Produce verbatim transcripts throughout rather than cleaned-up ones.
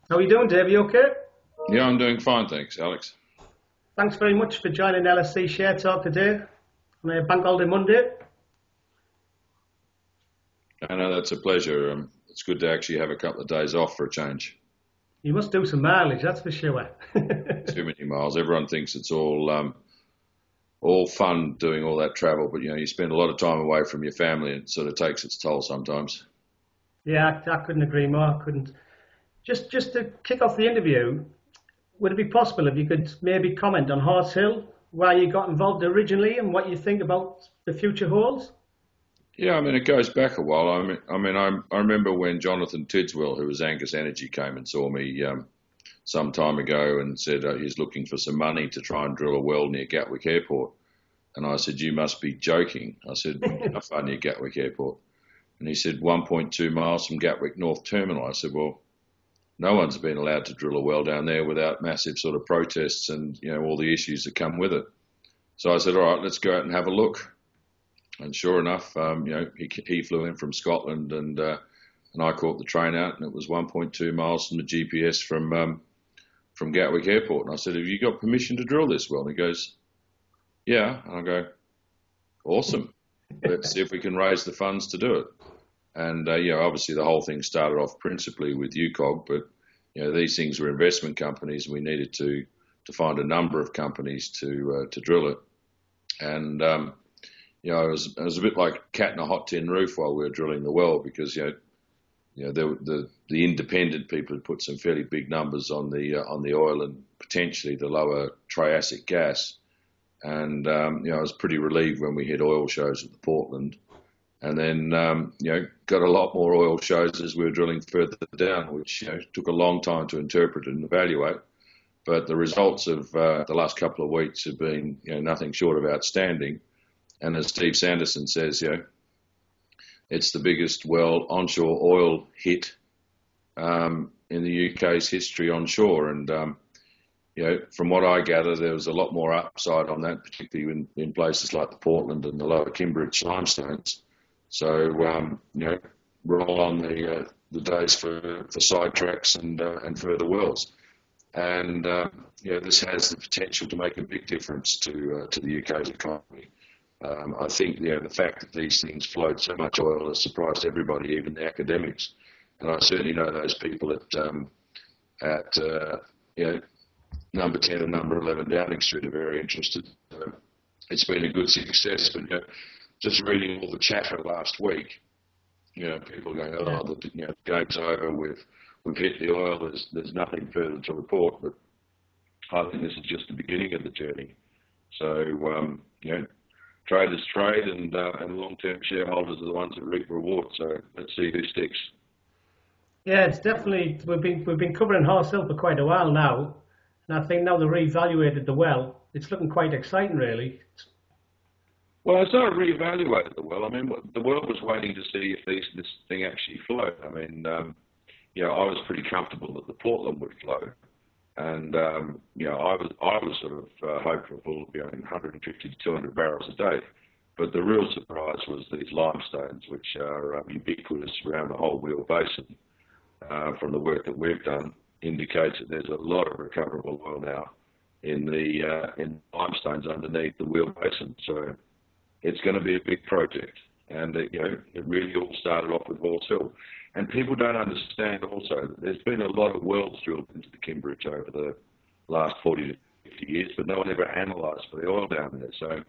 How are you doing, Dave? You okay? Yeah, I'm doing fine, thanks, Alex. Thanks very much for joining L S C Share Talk today on a Bank Holiday Monday. I know that's a pleasure. Um, it's good to actually have a couple of days off for a change. You must do some mileage, that's for sure. Too many miles. Everyone thinks it's all um, all fun doing all that travel, but you know, you spend a lot of time away from your family, and it sort of takes its toll sometimes. Yeah, I, I couldn't agree more. I couldn't. Just, just to kick off the interview, would it be possible if you could maybe comment on Horse Hill, why you got involved originally, and what you think about the future holds? Yeah, I mean, it goes back a while. I mean, I mean, I, I remember when Jonathan Tidswell, who was Angus Energy, came and saw me um, some time ago and said uh, he's looking for some money to try and drill a well near Gatwick Airport. And I said, you must be joking. I said, how far near Gatwick Airport? And he said, one point two miles from Gatwick North Terminal. I said, well, no one's been allowed to drill a well down there without massive sort of protests and, you know, all the issues that come with it. So I said, all right, let's go out and have a look. And sure enough, um, you know, he, he flew in from Scotland, and uh, and I caught the train out, and it was one point two miles from the G P S from um, from Gatwick Airport. And I said, have you got permission to drill this well? And he goes, yeah. And I go, awesome. Let's see if we can raise the funds to do it. And uh, you know, obviously the whole thing started off principally with U C O G, but you know, these things were investment companies, and we needed to to find a number of companies to uh, to drill it. And um, you know, it was, it was a bit like cat in a hot tin roof while we were drilling the well, because, you know, you know, the, the, the independent people had put some fairly big numbers on the, uh, on the oil and potentially the lower Triassic gas. And, um, you know, I was pretty relieved when we hit oil shows at the Portland, and then, um, you know, got a lot more oil shows as we were drilling further down, which, you know, took a long time to interpret and evaluate. But the results of uh, the last couple of weeks have been, you know, nothing short of outstanding. And as Steve Sanderson says, you know, it's the biggest well onshore oil hit um, in the U K's history onshore. And, um, you know, from what I gather, there was a lot more upside on that, particularly in, in places like the Portland and the lower Kimberley limestones. So, um, you know, roll on the uh, the days for, for sidetracks and, uh, and further wells. And, uh, you know, this has the potential to make a big difference to, uh, to the U K's economy. Um, I think, you know, the fact that these things float so much oil has surprised everybody, even the academics. And I certainly know those people at, um, at uh, you know, number ten and number eleven Downing Street are very interested. So it's been a good success. But, you know, just reading all the chatter last week, you know, people going, oh, the, you know, the game's over, we've, we've hit the oil, there's, there's nothing further to report. But I think this is just the beginning of the journey. So, um, you know, traders trade, and uh, and long-term shareholders are the ones that reap rewards. So let's see who sticks. Yeah, it's definitely, we've been we've been covering Horse Hill for quite a while now, and I think now they've re-evaluated the well, it's looking quite exciting, really. Well, it's not re-evaluated the well. I mean, the world was waiting to see if these, this thing actually flowed. I mean, um, you know, I was pretty comfortable that the Portland would flow. And, um, you know, I was I was sort of uh, hopeful of, you know, one hundred fifty to two hundred barrels a day. But the real surprise was these limestones, which are um, ubiquitous around the whole Wheel Basin. Uh, from the work that we've done, indicates that there's a lot of recoverable oil now in the uh, in limestones underneath the Wheel Basin. So it's going to be a big project. And, uh, you know, it really all started off with Horse Hill. And people don't understand also that there's been a lot of wells drilled into the Kimberley over the last forty to fifty years, but no one ever analysed for the oil down there. So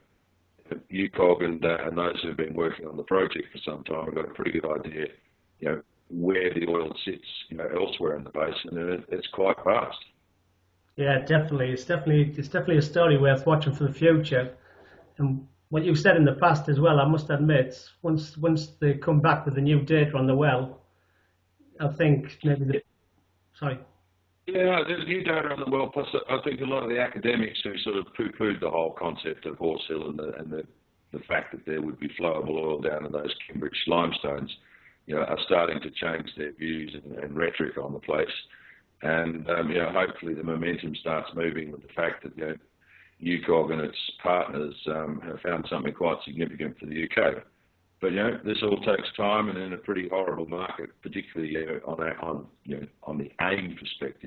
U C O G and, uh, and those who have been working on the project for some time have got a pretty good idea, you know, where the oil sits, you know, elsewhere in the basin, and it, it's quite vast. Yeah, definitely. It's definitely it's definitely a story worth watching for the future. And what you've said in the past as well, I must admit, once once they come back with the new data on the well, I think maybe the sorry. Yeah, there's new data on the well. Plus, I think a lot of the academics who sort of poo-pooed the whole concept of Horse Hill and the and the, the fact that there would be flowable oil down in those Kimberley limestones, you know, are starting to change their views and, and rhetoric on the place. And um, you know, hopefully the momentum starts moving with the fact that, you know, U C O G and its partners um, have found something quite significant for the U K. But, you know, this all takes time, and in a pretty horrible market, particularly, you know, on, our, on, you know, on the AIM perspective.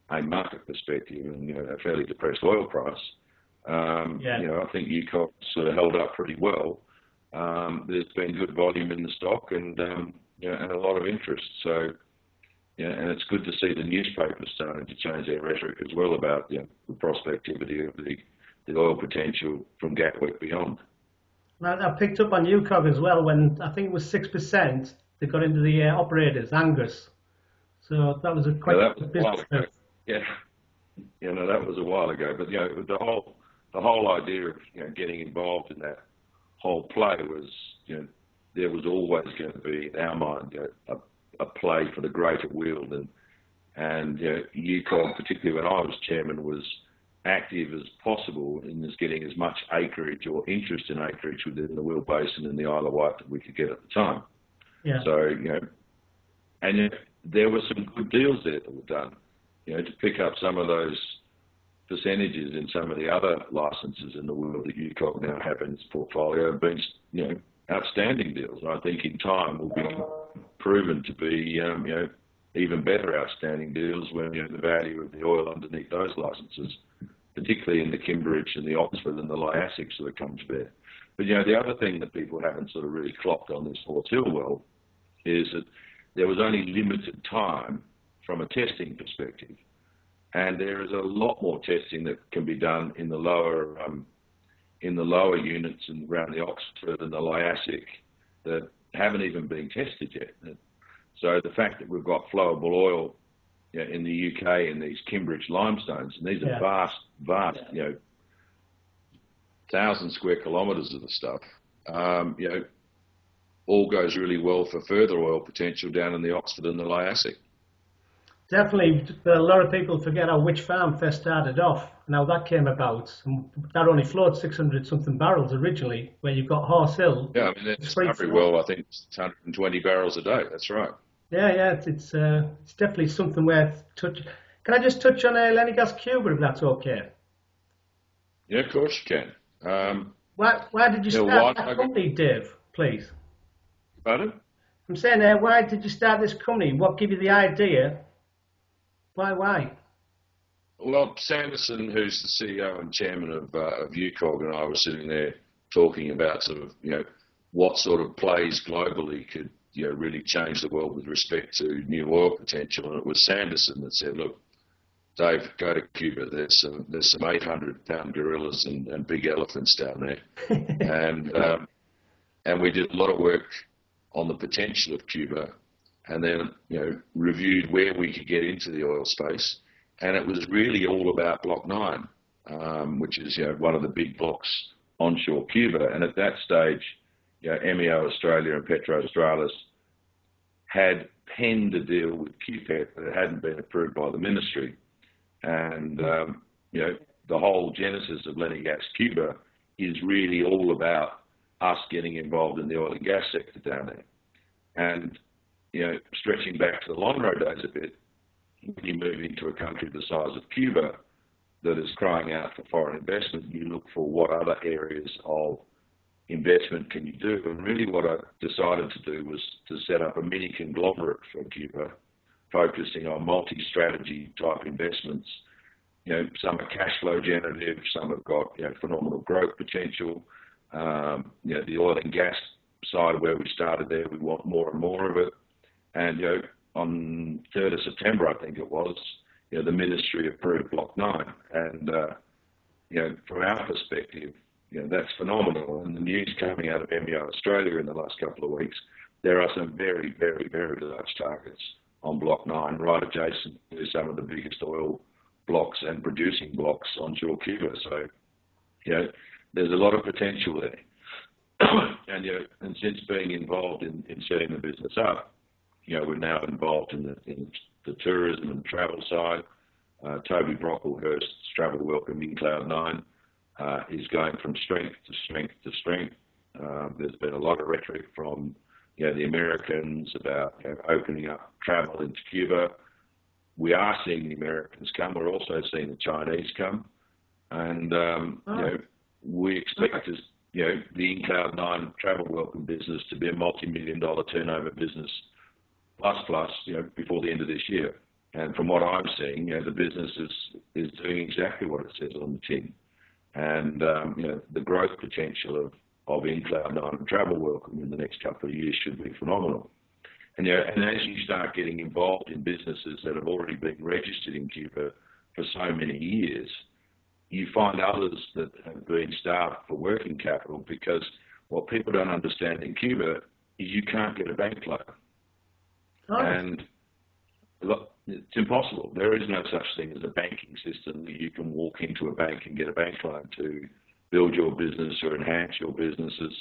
a market perspective and, you know, a fairly depressed oil price, um, yeah. you know, I think U C O G sort of held up pretty well. Um, there's been good volume in the stock and, um, you know, and a lot of interest. So, yeah, and it's good to see the newspapers starting to change their rhetoric as well about, you know, the prospectivity of the, the oil potential from Gatwick beyond. I picked up on U C O G as well when I think it was six percent they got into the uh, operators, Angus. So that was a quite yeah, that was business. A while ago. Yeah, you know, that was a while ago. But, you know, the whole the whole idea of, you know, getting involved in that whole play was, you know, there was always going to be, in our mind, you know, a, a play for the greater Weald. And, and you know, U C O G, particularly when I was chairman, was active as possible in as getting as much acreage or interest in acreage within the Weald Basin and the Isle of Wight that we could get at the time. Yeah. So, you know, and you know, there were some good deals there that were done, you know, to pick up some of those percentages in some of the other licenses in the world that U C O G now have in its portfolio have been, you know, outstanding deals. And I think in time will be proven to be, um, you know, even better outstanding deals when, you know, the value of the oil underneath those licenses, particularly in the Kimberich and the Oxford and the Liassic, sort of comes there. But, you know, the other thing that people haven't sort of really clocked on this Horse Hill well is that there was only limited time from a testing perspective. And there is a lot more testing that can be done in the lower um, in the lower units and around the Oxford and the Liassic that haven't even been tested yet. So the fact that we've got flowable oil, you know, in the U K in these Kimberich limestones, and these are Yeah. vast, vast, yeah. you know, thousand square kilometres of the stuff, um, you know, all goes really well for further oil potential down in the Oxford and the Liassic. Definitely, a lot of people forget how Witch Farm first started off and how that came about. And that only flowed six hundred something barrels originally, where you've got Horse Hill. Yeah, I mean, that's very well, I think it's one hundred twenty barrels a day. That's right. Yeah, yeah, it's it's, uh, it's definitely something worth touch. Can I just touch on uh, Lenny-Gas Cuba, if that's okay? Yeah, of course you can. Um, why, why did you you know, start why- that company, Dave, please? Pardon? I'm saying, uh, why did you start this company? What gave you the idea? Why, why? Well, Sanderson, who's the C E O and chairman of, uh, of U C O G, and I were sitting there talking about sort of, you know, what sort of plays globally could, you know, really change the world with respect to new oil potential. And it was Sanderson that said, look, Dave, go to Cuba. There's some there's some eight hundred pound gorillas and, and big elephants down there. and um, and we did a lot of work on the potential of Cuba, and then, you know, reviewed where we could get into the oil space. And it was really all about Block nine, um, which is, you know, one of the big blocks onshore Cuba. And at that stage, you know, M E O Australia and PetroAustralis had penned a deal with Q P E T, but it hadn't been approved by the ministry. And, um, you know, the whole genesis of Lenny-Gas Cuba is really all about us getting involved in the oil and gas sector down there. And, you know, stretching back to the Lonhro days a bit, when you move into a country the size of Cuba that is crying out for foreign investment, you look for what other areas of investment can you do. And really what I decided to do was to set up a mini conglomerate for Cuba, focusing on multi-strategy type investments. You know, some are cash flow generative, some have got, you know, phenomenal growth potential. Um, you know, the oil and gas side where we started there, we want more and more of it. And, you know, on third of September, I think it was, you know, the ministry approved Block nine. And, uh, you know, from our perspective, you know, that's phenomenal. And the news coming out of M E O Australia in the last couple of weeks, there are some very, very, very large targets on Block nine, right adjacent to some of the biggest oil blocks and producing blocks onshore Cuba. So, you know, there's a lot of potential there. and, you know, and since being involved in, in setting the business up, you know, we're now involved in the, in the tourism and travel side. Uh, Toby Brocklehurst's Travel Welcome in Cloud nine uh, is going from strength to strength to strength. Uh, there's been a lot of rhetoric from, you know, the Americans about, you know, opening up travel into Cuba. We are seeing the Americans come. We're also seeing the Chinese come. And, um, oh. you know, we expect, as, you know, the in Cloud nine Travel Welcome business to be a multi-million dollar turnover business plus plus, you know, before the end of this year. And from what I'm seeing, you know, the business is, is doing exactly what it says on the tin. And, um, you know, the growth potential of, of in Cloud nine and Travel Welcome in the next couple of years should be phenomenal. And, you know, and as you start getting involved in businesses that have already been registered in Cuba for so many years, you find others that have been starved for working capital, because what people don't understand in Cuba is you can't get a bank loan. Oh. And look, it's impossible. There is no such thing as a banking system that you can walk into a bank and get a bank loan to build your business or enhance your businesses.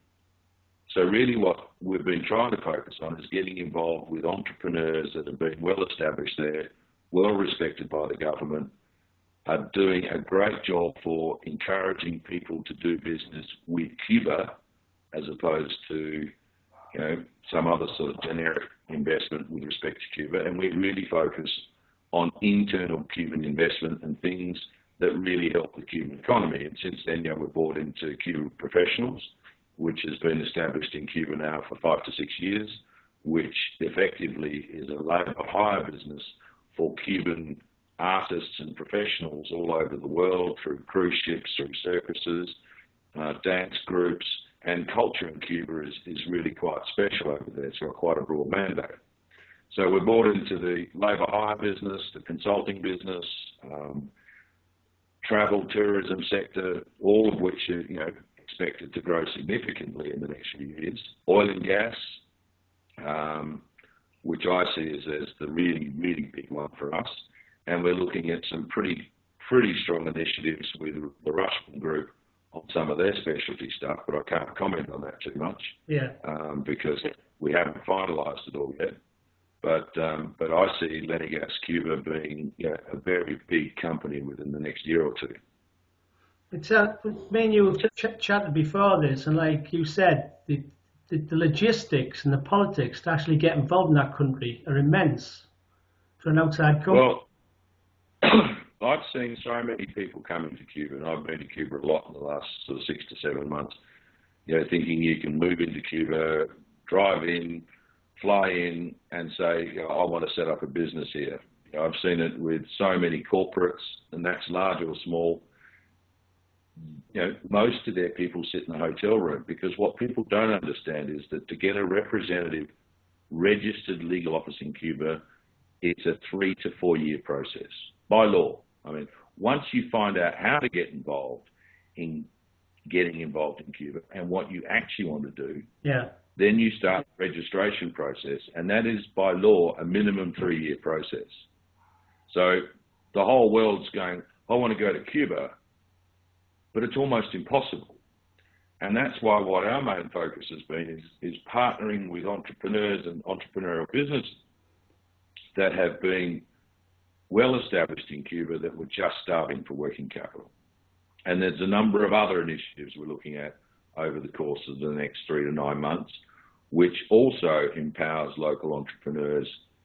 So really what we've been trying to focus on is getting involved with entrepreneurs that have been well established there, well respected by the government, are doing a great job for encouraging people to do business with Cuba as opposed to, you know, some other sort of generic investment with respect to Cuba. And we really focus on internal Cuban investment and things that really help the Cuban economy. And since then, you know, we're bought into Cuban Professionals, which has been established in Cuba now for five to six years, which effectively is a labour hire business for Cuban artists and professionals all over the world, through cruise ships, through circuses, uh, dance groups, and culture in Cuba is, is really quite special over there. It's got quite a broad mandate. So we're bought into the labour hire business, the consulting business, um, travel, tourism sector, all of which are, you know, expected to grow significantly in the next few years. Oil and gas, um, which I see as, as the really, really big one for us. And we're looking at some pretty, pretty strong initiatives with the Rushman Group on some of their specialty stuff, but I can't comment on that too much. Yeah. Um, because we haven't finalised it all yet. But um, but I see Lenagas Cuba being, you know, a very big company within the next year or two. It's uh, me and you ch- chatted before this, and like you said, the, the the logistics and the politics to actually get involved in that country are immense for an outside country. Well, I've seen so many people coming to Cuba, and I've been to Cuba a lot in the last sort of six to seven months, you know, thinking you can move into Cuba, drive in, fly in, and say, you know, I want to set up a business here. You know, I've seen it with so many corporates, and that's large or small. You know, most of their people sit in a hotel room, because what people don't understand is that to get a representative registered legal office in Cuba, it's a three to four year process by law. I mean, once you find out how to get involved in getting involved in Cuba and what you actually want to do, yeah, then you start the registration process, and that is by law a minimum three year process. So the whole world's going, I want to go to Cuba, but it's almost impossible. And that's why what our main focus has been is, is partnering with entrepreneurs and entrepreneurial businesses that have been well established in Cuba that were just starving for working capital. And there's a number of other initiatives we're looking at over the course of the next three to nine months, which also empowers local entrepreneurs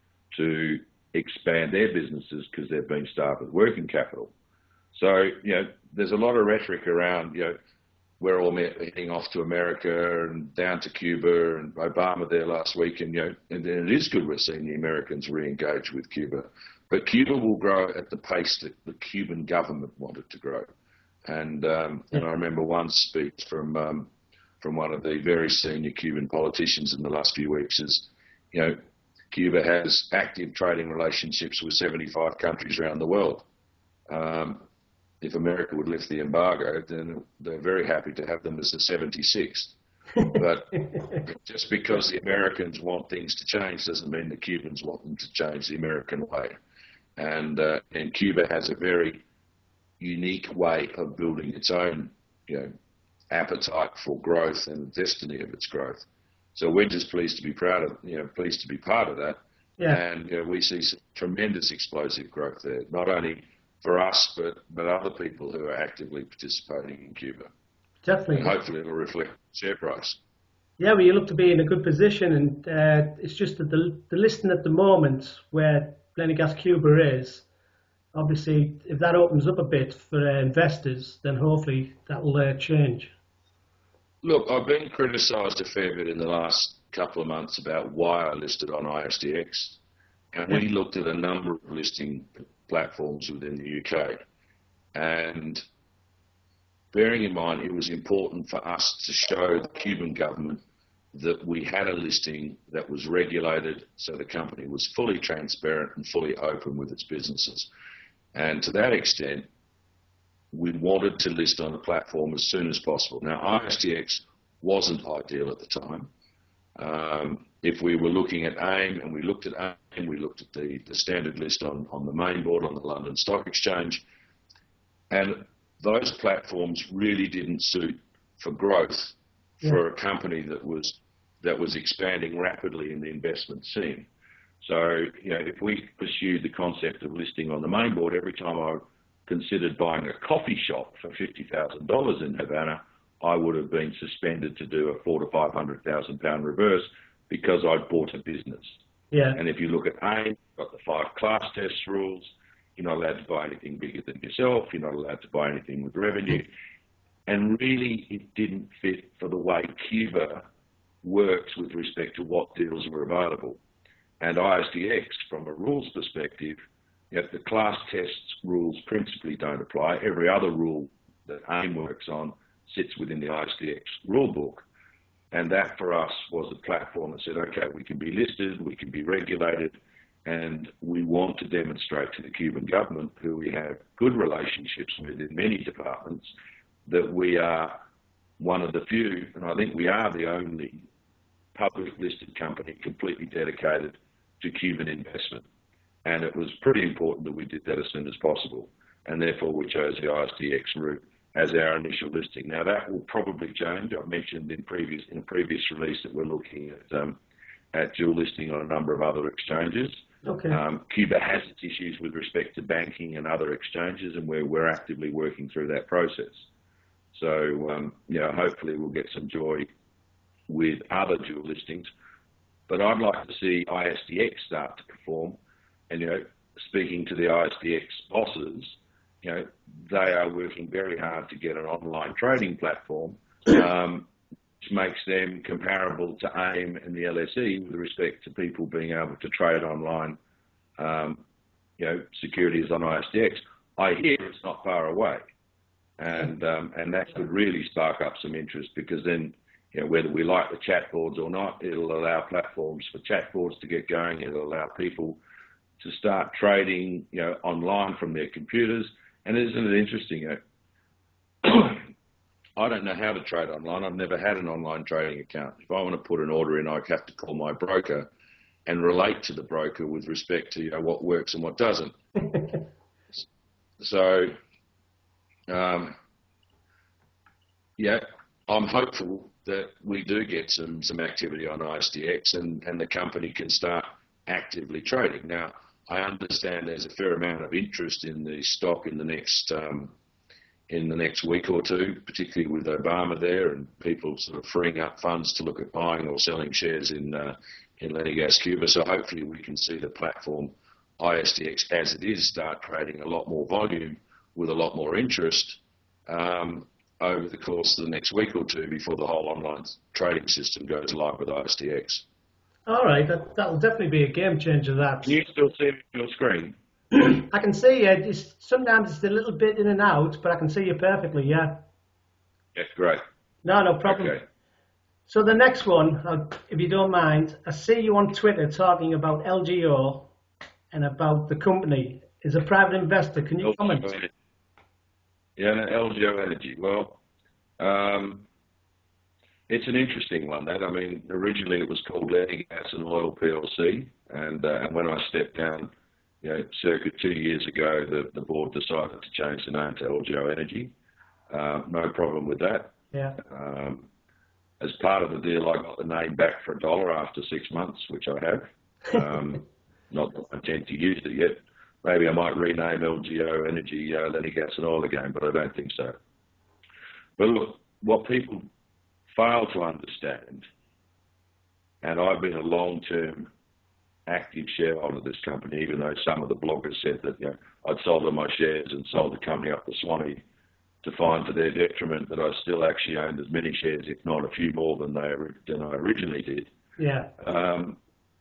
to expand their businesses because they've been starved with working capital. So, you know, there's a lot of rhetoric around, you know, we're all heading off to America and down to Cuba, and Obama there last week, and, you know, and, and it is good we're seeing the Americans re-engage with Cuba. But Cuba will grow at the pace that the Cuban government wanted to grow. And um, and I remember one speech from um, from one of the very senior Cuban politicians in the last few weeks is, you know, Cuba has active trading relationships with seventy-five countries around the world. Um, if America would lift the embargo, then they're very happy to have them as the seventy-sixth. But just because the Americans want things to change doesn't mean the Cubans want them to change the American way. And uh, and Cuba has a very unique way of building its own, you know, appetite for growth and the destiny of its growth. So we're just pleased to be proud of, you know, pleased to be part of that. Yeah. And you know, we see some tremendous explosive growth there, not only for us, but, but other people who are actively participating in Cuba. Definitely. And hopefully it will reflect share price. Yeah, well, you look to be in a good position, and uh, it's just that the, the listing at the moment where Lenagas Cuba is, obviously, if that opens up a bit for uh, investors, then hopefully that will uh, change. Look, I've been criticised a fair bit in the last couple of months about why I listed on I S D X, And we looked at a number of listing platforms within the U K. And bearing in mind, it was important for us to show the Cuban government that we had a listing that was regulated, so the company was fully transparent and fully open with its businesses. And to that extent, we wanted to list on a platform as soon as possible. Now, I S T X wasn't ideal at the time. Um, if we were looking at AIM, and we looked at AIM, we looked at the, the standard list on, on the main board on the London Stock Exchange, and those platforms really didn't suit for growth yeah. for a company that was that was expanding rapidly in the investment scene. So, you know, if we pursued the concept of listing on the main board, every time I considered buying a coffee shop for fifty thousand dollars in Havana, I would have been suspended to do a four to five hundred thousand pound reverse because I'd bought a business. Yeah. And if you look at AIM, you've got the five class test rules. You're not allowed to buy anything bigger than yourself. You're not allowed to buy anything with revenue. And really, it didn't fit for the way Cuba works with respect to what deals were available. And I S T X, from a rules perspective, you know, the class tests rules principally don't apply. Every other rule that AIM works on sits within the I S T X rule book. And that for us was a platform that said, okay, we can be listed, we can be regulated, and we want to demonstrate to the Cuban government, who we have good relationships with in many departments, that we are one of the few, and I think we are the only public listed company completely dedicated to Cuban investment. And it was pretty important that we did that as soon as possible. And therefore we chose the I S T X route as our initial listing. Now that will probably change. I mentioned in previous in a previous release that we're looking at um, at dual listing on a number of other exchanges. Okay. Um, Cuba has its issues with respect to banking and other exchanges, and we're we're actively working through that process. So um, you know, hopefully we'll get some joy with other dual listings. But I'd like to see I S T X start to perform. And you know, speaking to the I S T X bosses, you know, they are working very hard to get an online trading platform, um, which makes them comparable to AIM and the L S E with respect to people being able to trade online, um, you know, securities on I S T X. I hear it's not far away, and um, and that could really spark up some interest, because then, you know, whether we like the chat boards or not, it'll allow platforms for chat boards to get going. It'll allow people to start trading, you know, online from their computers. And isn't it interesting? You know, I don't know how to trade online. I've never had an online trading account. If I want to put an order in, I have to call my broker and relate to the broker with respect to, you know, what works and what doesn't. So, um, yeah, I'm hopeful that we do get some some activity on I S T X, and, and the company can start actively trading. Now, I understand there's a fair amount of interest in the stock in the next um, in the next week or two, particularly with Obama there and people sort of freeing up funds to look at buying or selling shares in uh, in Lenagas Cuba. So hopefully we can see the platform I S T X as it is start trading a lot more volume with a lot more interest um, over the course of the next week or two before the whole online trading system goes live with I S T X. All right, that, that'll definitely be a game changer, that. Can you still see your screen? I can see you. It's, sometimes it's a little bit in and out, but I can see you perfectly, yeah. Yeah, great. No, no problem. Okay. So the next one, uh, if you don't mind, I see you on Twitter talking about L G O and about the company. As a private investor, can you L G O comment? Energy. Yeah, no, L G O Energy. Well, um, it's an interesting one, that. I mean, originally it was called Lenagas and Oil P L C, and, uh, and when I stepped down, you know, circa two years ago, the, the board decided to change the name to L G O Energy. Uh, no problem with that. Yeah. Um, as part of the deal, I got the name back for a dollar after six months, which I have. Um, not that I intend to use it yet. Maybe I might rename L G O Energy uh, Lenagas and Oil again, but I don't think so. But look, what people fail to understand, and I've been a long-term active shareholder of this company, even though some of the bloggers said that, you know, I'd sold them my shares and sold the company up to Swanee, to find to their detriment that I still actually owned as many shares, if not a few more than they than I originally did. Yeah. Um,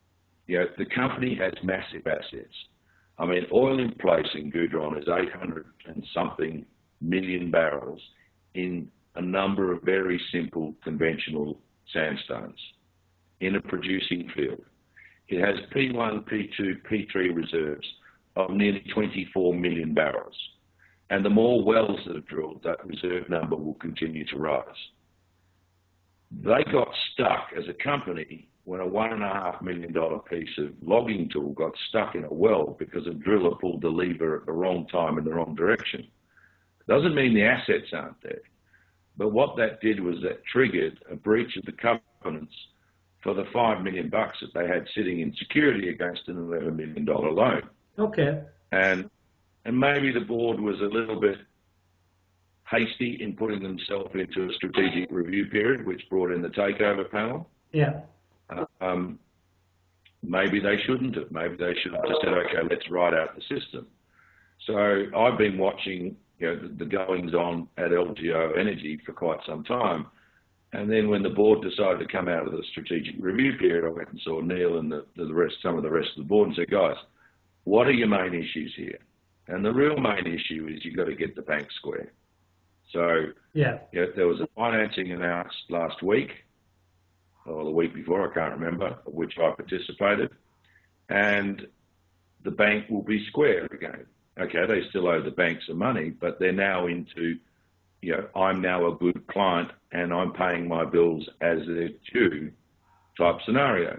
you know, the company has massive assets. I mean, oil in place in Goudron is eight hundred and something million barrels in a number of very simple conventional sandstones in a producing field. It has P one, P two, P three reserves of nearly twenty-four million barrels. And the more wells that are drilled, that reserve number will continue to rise. They got stuck as a company when a one and a half million dollar piece of logging tool got stuck in a well because a driller pulled the lever at the wrong time in the wrong direction. Doesn't mean the assets aren't there. But what that did was that triggered a breach of the covenants for the five million bucks that they had sitting in security against an eleven million dollar loan. Okay. And and maybe the board was a little bit hasty in putting themselves into a strategic review period, which brought in the takeover panel. Yeah. Uh, um, maybe they shouldn't have. Maybe they should have just said, okay, let's write out the system. So I've been watching, you know, the, the goings on at L G O Energy for quite some time. And then when the board decided to come out of the strategic review period, I went and saw Neil and the, the rest, some of the rest of the board and said, guys, what are your main issues here? And the real main issue is you've got to get the bank square. So yeah, you know, there was a financing announced last week, or the week before, I can't remember, which I participated, and the bank will be square again. Okay, they still owe the bank some money, but they're now into, you know, I'm now a good client and I'm paying my bills as they're due type scenario.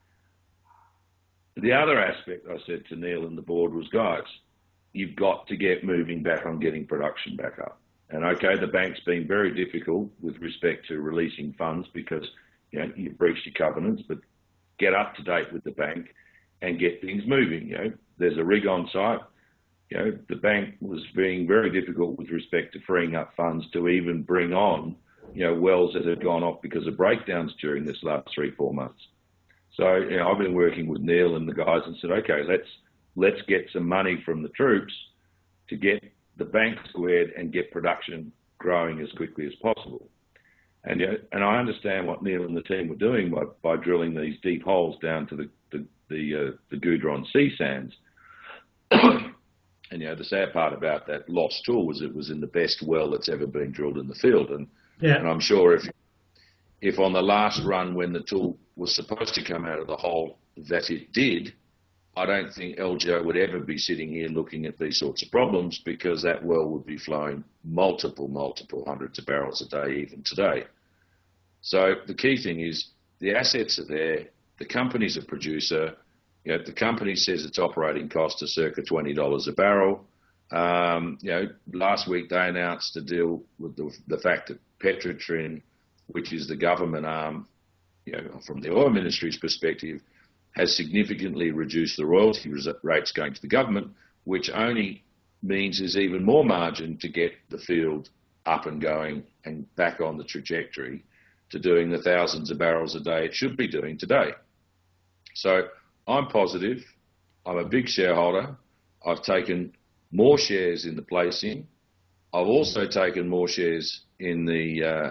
The other aspect I said to Neil and the board was, guys, you've got to get moving back on getting production back up. And okay, the bank's been very difficult with respect to releasing funds because, you know, you've breached your covenants, but get up to date with the bank and get things moving. You know, there's a rig on site. You know, the bank was being very difficult with respect to freeing up funds to even bring on, you know, wells that had gone off because of breakdowns during this last three, four months. So, you know, I've been working with Neil and the guys and said, okay, let's let's get some money from the troops to get the bank squared and get production growing as quickly as possible. And you know, and I understand what Neil and the team were doing by, by drilling these deep holes down to the the the, uh, the Goudron sea sands. And you know, the sad part about that lost tool was it was in the best well that's ever been drilled in the field. And yeah. and I'm sure if if on the last run when the tool was supposed to come out of the hole that it did, I don't think L G O would ever be sitting here looking at these sorts of problems because that well would be flowing multiple, multiple hundreds of barrels a day even today. So the key thing is the assets are there, the company's a producer, you know, the company says its operating costs are circa twenty dollars a barrel. Um, you know, last week they announced a deal with the, the fact that Petrotrin, which is the government arm, you know, from the oil ministry's perspective, has significantly reduced the royalty rates going to the government, which only means there's even more margin to get the field up and going and back on the trajectory to doing the thousands of barrels a day it should be doing today. So I'm positive. I'm a big shareholder. I've taken more shares in the placing. I've also taken more shares in the uh,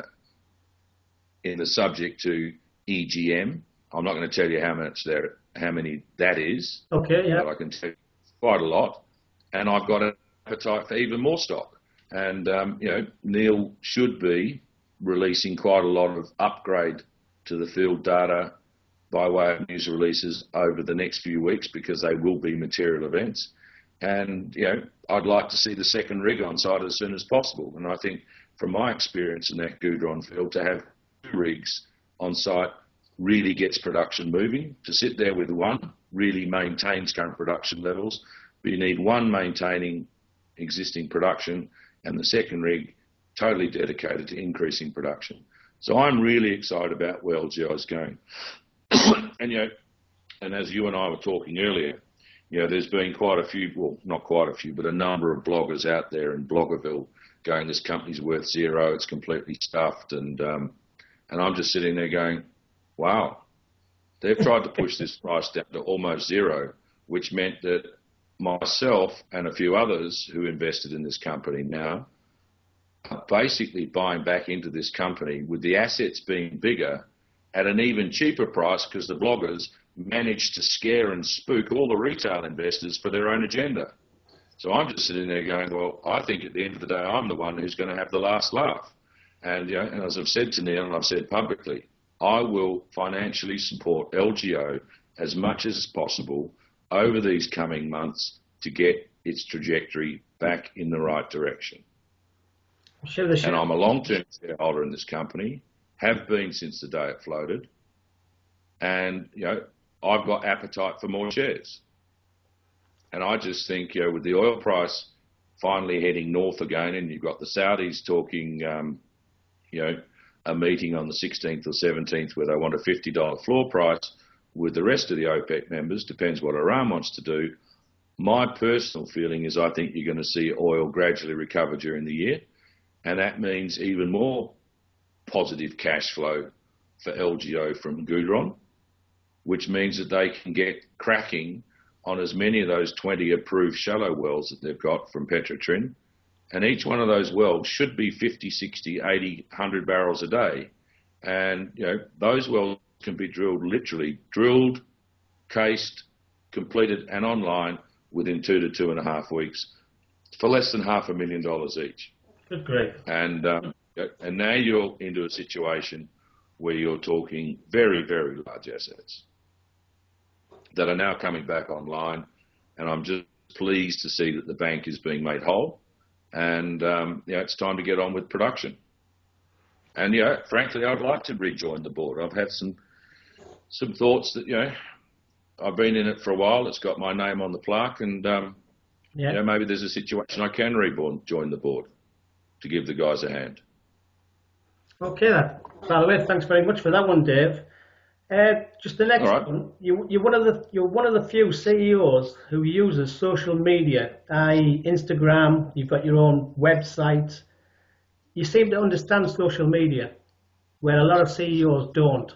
in the subject to E G M. I'm not going to tell you how much there, how many that is. Okay, yeah. But I can tell you quite a lot, and I've got an appetite for even more stock. And um, you know, Neil should be releasing quite a lot of upgrade to the field data by way of news releases over the next few weeks because they will be material events. And you know, I'd like to see the second rig on site as soon as possible. And I think, from my experience in that Goudron field, to have two rigs on site really gets production moving. To sit there with one really maintains current production levels, but you need one maintaining existing production and the second rig totally dedicated to increasing production. So I'm really excited about where L G O is going. And you know, and as you and I were talking earlier, you know, there's been quite a few, well, not quite a few, but a number of bloggers out there in Bloggerville going, this company's worth zero, it's completely stuffed, and um, and I'm just sitting there going, wow, they've tried to push this price down to almost zero, which meant that myself and a few others who invested in this company now are basically buying back into this company with the assets being bigger at an even cheaper price because the bloggers managed to scare and spook all the retail investors for their own agenda. So I'm just sitting there going, well, I think at the end of the day, I'm the one who's going to have the last laugh. And, you know, and as I've said to Neil, and I've said publicly, I will financially support L G O as much as possible over these coming months to get its trajectory back in the right direction. Sure, the and I'm a long-term shareholder in this company, have been since the day it floated, and, you know, I've got appetite for more shares. And I just think, you know, with the oil price finally heading north again, and you've got the Saudis talking, um, you know, a meeting on the sixteenth or seventeenth where they want a fifty dollar floor price with the rest of the OPEC members, depends what Iran wants to do. My personal feeling is I think you're going to see oil gradually recover during the year, and that means even more positive cash flow for L G O from Gudrun, which means that they can get cracking on as many of those twenty approved shallow wells that they've got from Petrotrin. And each one of those wells should be fifty, sixty, eighty, one hundred barrels a day. And, you know, those wells can be drilled, literally drilled, cased, completed and online within two to two and a half weeks for less than half a million dollars each. Good grief. And, um, and now you're into a situation where you're talking very, very large assets that are now coming back online. And I'm just pleased to see that the bank is being made whole. And, um, you know, it's time to get on with production. And, you know, frankly, I'd like to rejoin the board. I've had some some thoughts that, you know, I've been in it for a while. It's got my name on the plaque. And, um, yeah. you know, maybe there's a situation I can rejoin the board to give the guys a hand. Okay, then. By the way, thanks very much for that one, Dave. Uh, just the next right. one. You, you're one of the you're one of the few C E Os who uses social media, that is, Instagram. You've got your own website. You seem to understand social media, where a lot of C E Os don't.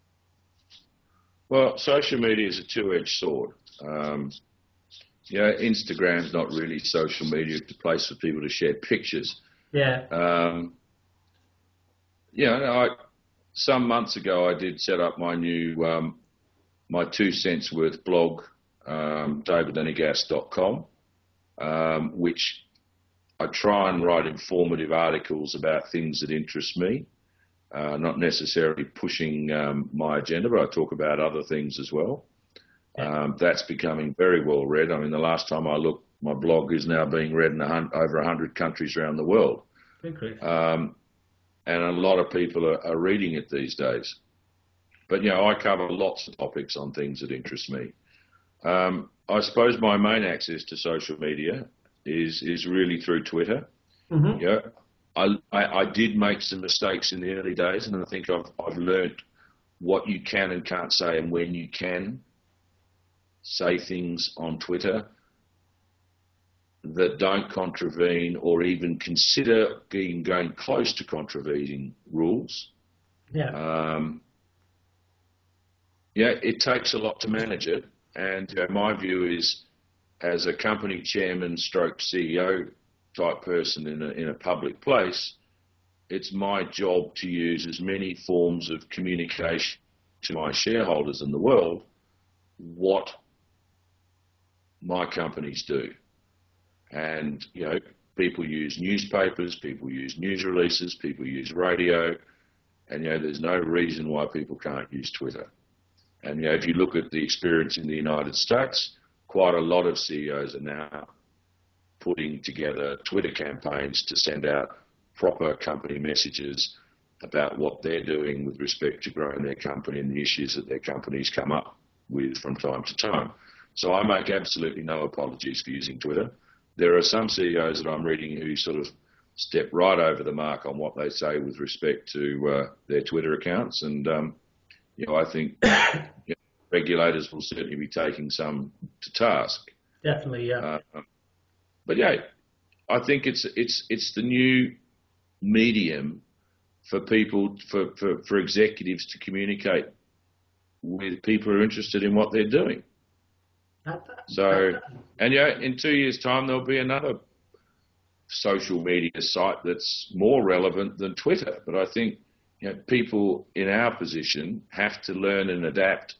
Well, social media is a two-edged sword. Um, you know, Instagram's not really social media; it's a place for people to share pictures. Yeah. Um, you know, I. Some months ago, I did set up my new, um, my two cents worth blog, um, david lennigas dot com, um, which I try and write informative articles about things that interest me, uh, not necessarily pushing um, my agenda, but I talk about other things as well. Um, that's becoming very well read. I mean, the last time I looked, my blog is now being read in a hun- over one hundred countries around the world. Um, and a lot of people are, are reading it these days. But, you know, I cover lots of topics on things that interest me. Um, I suppose my main access to social media is is really through Twitter. Mm-hmm. Yeah, I, I, I did make some mistakes in the early days, and I think I've, I've learned what you can and can't say and when you can say things on Twitter that don't contravene or even consider being going close to contravening rules. Yeah. Um, yeah, it takes a lot to manage it. And you know, my view is, as a company chairman stroke C E O type person in a, in a public place, it's my job to use as many forms of communication to my shareholders in the world what my companies do. And, you know, people use newspapers, people use news releases, people use radio, and, you know, there's no reason why people can't use Twitter. And, you know, if you look at the experience in the United States, quite a lot of C E Os are now putting together Twitter campaigns to send out proper company messages about what they're doing with respect to growing their company and the issues that their companies come up with from time to time. So I make absolutely no apologies for using Twitter. There are some C E Os that I'm reading who sort of step right over the mark on what they say with respect to uh, their Twitter accounts. And, um, you know, I think you know, regulators will certainly be taking some to task. Definitely, yeah. Uh, but, yeah, I think it's it's it's the new medium for people, for, for, for executives to communicate with people who are interested in what they're doing. So, and yeah, in two years' time, there'll be another social media site that's more relevant than Twitter. But I think, you know, people in our position have to learn and adapt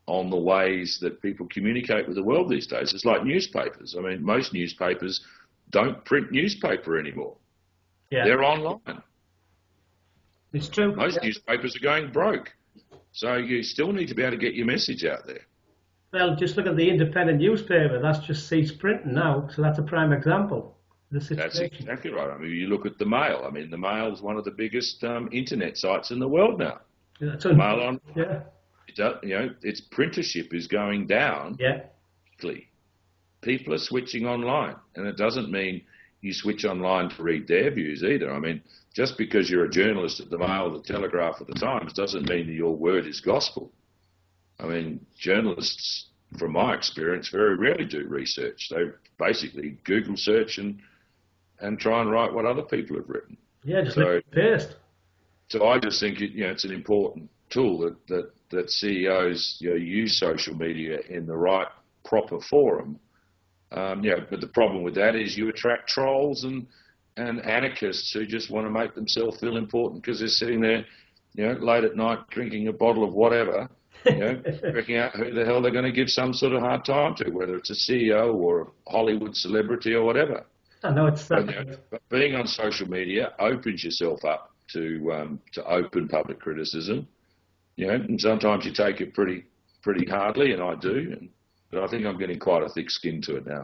on the ways that people communicate with the world these days. It's like newspapers. I mean, most newspapers don't print newspaper anymore. Yeah. They're online. It's true. Most yeah. newspapers are going broke. So you still need to be able to get your message out there. Well, just look at the independent newspaper. That's just ceased printing now. So that's a prime example of the situation. That's exactly right. I mean, you look at the Mail. I mean, the Mail is one of the biggest um, internet sites in the world now. Yeah, that's Mail on. Yeah. It does, you know, its printership is going down. Yeah. Quickly. People are switching online, and it doesn't mean you switch online to read their views either. I mean, just because you're a journalist at the Mail, the Telegraph, or the Times doesn't mean that your word is gospel. I mean, journalists, from my experience, very rarely do research. They basically Google search and and try and write what other people have written. Yeah, just so, like paste. So I just think it, you know, it's an important tool that, that, that C E Os you know, use social media in the right, proper forum. Um, yeah, but the problem with that is you attract trolls and and anarchists who just want to make themselves feel important because they're sitting there, you know, late at night drinking a bottle of whatever, you know, working out who the hell they're going to give some sort of hard time to, whether it's a C E O or a Hollywood celebrity or whatever. I know it's that. But, you know, but being on social media opens yourself up to um, to open public criticism, you know, and sometimes you take it pretty pretty hardly, and I do, and, but I think I'm getting quite a thick skin to it now.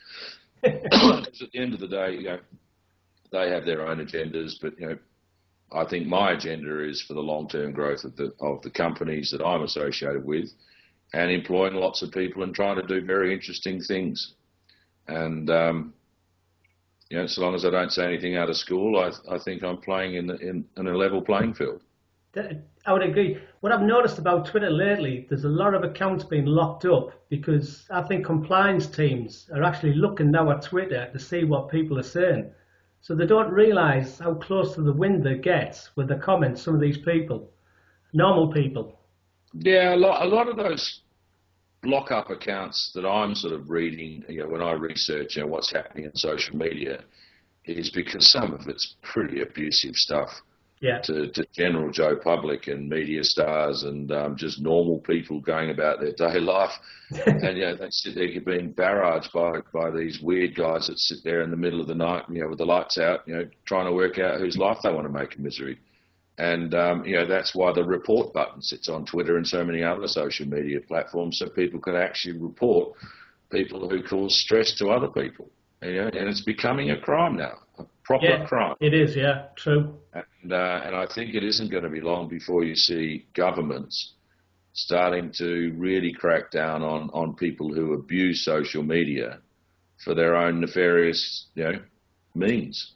Because at the end of the day, you know, they have their own agendas, but you know, I think my agenda is for the long-term growth of the of the companies that I'm associated with, and employing lots of people and trying to do very interesting things. And um, you know, so long as I don't say anything out of school, I I think I'm playing in the, in, in a level playing field. I would agree. What I've noticed about Twitter lately, there's a lot of accounts being locked up because I think compliance teams are actually looking now at Twitter to see what people are saying. So they don't realise how close to the wind they get with the comments, some of these people, normal people. Yeah, a lot, a lot of those lock-up accounts that I'm sort of reading, you know, when I research you know, what's happening in social media, is because some of it's pretty abusive stuff. Yeah. To, to general Joe public and media stars and um, just normal people going about their day life. And, you know, they sit there being barraged by, by these weird guys that sit there in the middle of the night, you know, with the lights out, you know, trying to work out whose life they want to make a misery. And, um, you know, that's why the report button sits on Twitter and so many other social media platforms, so people can actually report people who cause stress to other people. You know, and it's becoming a crime now, a proper yeah, crime. It is, yeah, true. And, uh, and I think it isn't going to be long before you see governments starting to really crack down on, on people who abuse social media for their own nefarious, you know, means.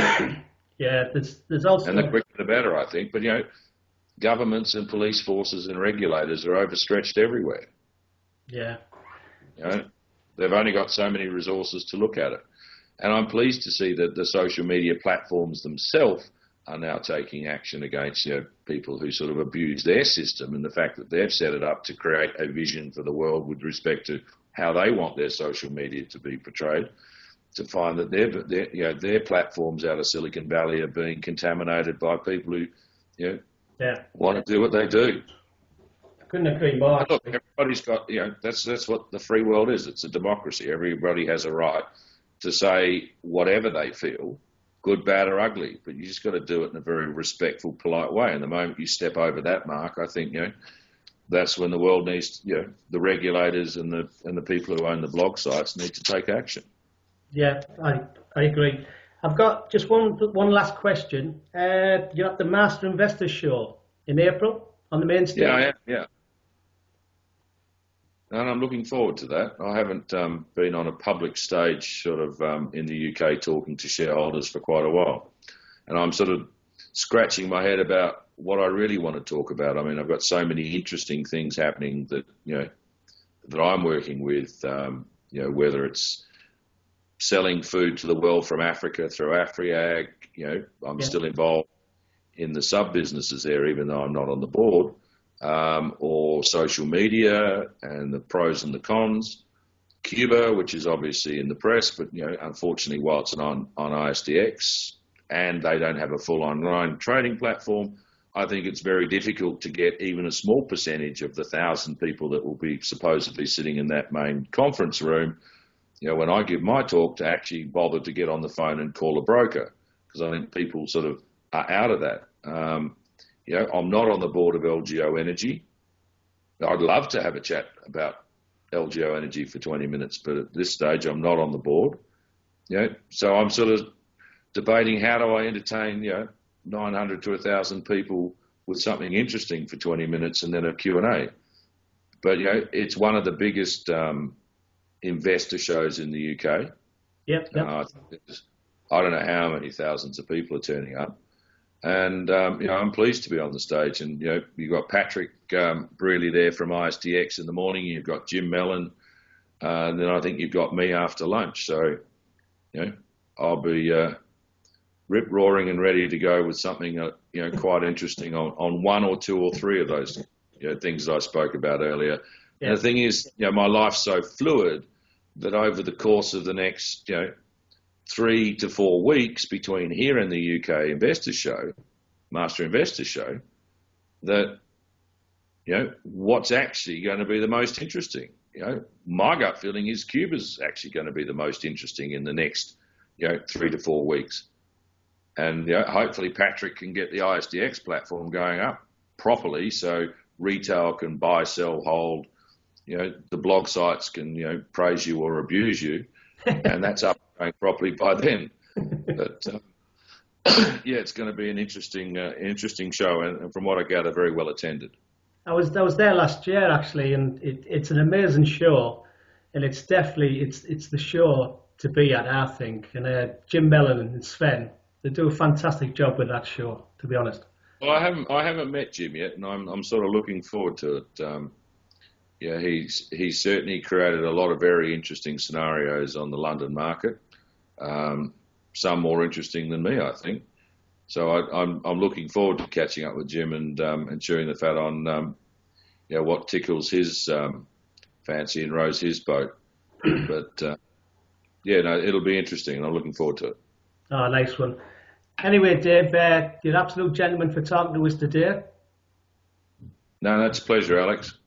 Yeah, there's, there's also... And the quicker the better, I think. But, you know, governments and police forces and regulators are overstretched everywhere. Yeah. You know, they've only got so many resources to look at it. And I'm pleased to see that the social media platforms themselves are now taking action against, you know, people who sort of abuse their system and the fact that they've set it up to create a vision for the world with respect to how they want their social media to be portrayed, to find that their, their, you know, their platforms out of Silicon Valley are being contaminated by people who, you know, yeah. want to do what they do. I couldn't agree more. Look, everybody's got, you know, that's that's what the free world is. It's a democracy. Everybody has a right to say whatever they feel, good, bad, or ugly. But you just got to do it in a very respectful, polite way. And the moment you step over that mark, I think, you know, that's when the world needs, you know, the regulators and the and the people who own the blog sites need to take action. Yeah, I I agree. I've got just one one last question. Uh, you're at the Master Investors Show in April on the main stage. Yeah, I am. Yeah. And I'm looking forward to that. I haven't um, been on a public stage sort of um, in the U K talking to shareholders for quite a while. And I'm sort of scratching my head about what I really want to talk about. I mean, I've got so many interesting things happening that, you know, that I'm working with, um, you know, whether it's selling food to the world from Africa through AfriAg, you know, I'm yeah. still involved in the sub-businesses there, even though I'm not on the board. Um, or social media and the pros and the cons. Cuba, which is obviously in the press, but you know, unfortunately, while it's on on I S D X and they don't have a full online trading platform, I think it's very difficult to get even a small percentage of the thousand people that will be supposedly sitting in that main conference room, you know, when I give my talk, to actually bother to get on the phone and call a broker, because I think people sort of are out of that. Um, you know, I'm not on the board of L G O Energy. I'd love to have a chat about L G O Energy for twenty minutes, but at this stage, I'm not on the board. You know, so I'm sort of debating, how do I entertain, you know, nine hundred to one thousand people with something interesting for twenty minutes and then a Q and A. But, you know, it's one of the biggest um, investor shows in the U K. Yep. yep. Uh, I don't know how many thousands of people are turning up. And, um, you know, I'm pleased to be on the stage. And, you know, you've got Patrick um, Brearley there from I S D X in the morning. You've got Jim Mellon. Uh, and then I think you've got me after lunch. So, you know, I'll be uh, rip-roaring and ready to go with something, uh, you know, quite interesting on, on one or two or three of those, you know, things that I spoke about earlier. Yeah. And the thing is, you know, my life's so fluid that over the course of the next, you know, three to four weeks between here and the U K Investor Show, Master Investor Show, that, you know, what's actually going to be the most interesting? You know, my gut feeling is Cuba's actually going to be the most interesting in the next, you know, three to four weeks. And, you know, hopefully Patrick can get the I S D X platform going up properly so retail can buy, sell, hold. You know, the blog sites can, you know, praise you or abuse you, and that's up going properly by then. But um, yeah, it's going to be an interesting, uh, interesting show, and, and from what I gather, very well attended. I was I was there last year actually, and it, it's an amazing show, and it's definitely it's it's the show to be at, I think. And uh, Jim Mellon and Sven, they do a fantastic job with that show, to be honest. Well, I haven't I haven't met Jim yet, and I'm I'm sort of looking forward to it. Um, yeah, he's he's certainly created a lot of very interesting scenarios on the London market. Um, some more interesting than me, I think. So I, I'm I'm looking forward to catching up with Jim and um, and chewing the fat on um, you know, what tickles his um, fancy and rows his boat. But uh, yeah, no, it'll be interesting, and I'm looking forward to it. Oh, nice one. Anyway, Dave, uh, you're an absolute gentleman for talking to us today. No, that's a pleasure, Alex.